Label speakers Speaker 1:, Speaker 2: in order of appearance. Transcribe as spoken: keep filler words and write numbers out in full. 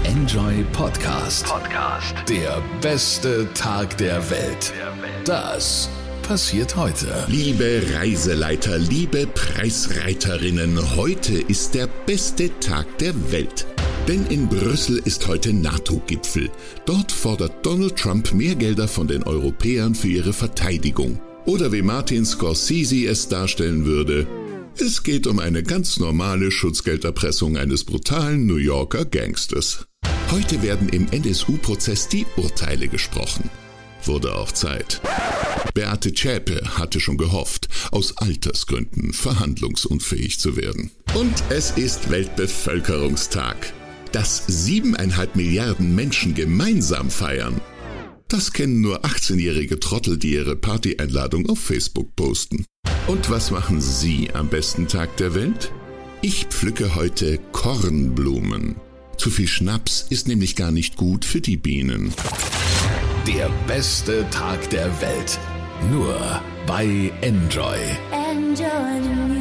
Speaker 1: Enjoy Podcast. Podcast. Der beste Tag der Welt. Das passiert heute.
Speaker 2: Liebe Reiseleiter, liebe Preisreiterinnen, heute ist der beste Tag der Welt. Denn in Brüssel ist heute NATO-Gipfel. Dort fordert Donald Trump mehr Gelder von den Europäern für ihre Verteidigung. Oder wie Martin Scorsese es darstellen würde: Es geht um eine ganz normale Schutzgelderpressung eines brutalen New Yorker Gangsters. Heute werden im N S U-Prozess die Urteile gesprochen. Wurde auch Zeit. Beate Zschäpe hatte schon gehofft, aus Altersgründen verhandlungsunfähig zu werden. Und es ist Weltbevölkerungstag. Dass siebeneinhalb Milliarden Menschen gemeinsam feiern, das kennen nur achtzehnjährige Trottel, die ihre Partyeinladung auf Facebook posten. Und was machen Sie am besten Tag der Welt? Ich pflücke heute Kornblumen. Zu viel Schnaps ist nämlich gar nicht gut für die Bienen.
Speaker 1: Der beste Tag der Welt. Nur bei Enjoy.
Speaker 3: Enjoy the music.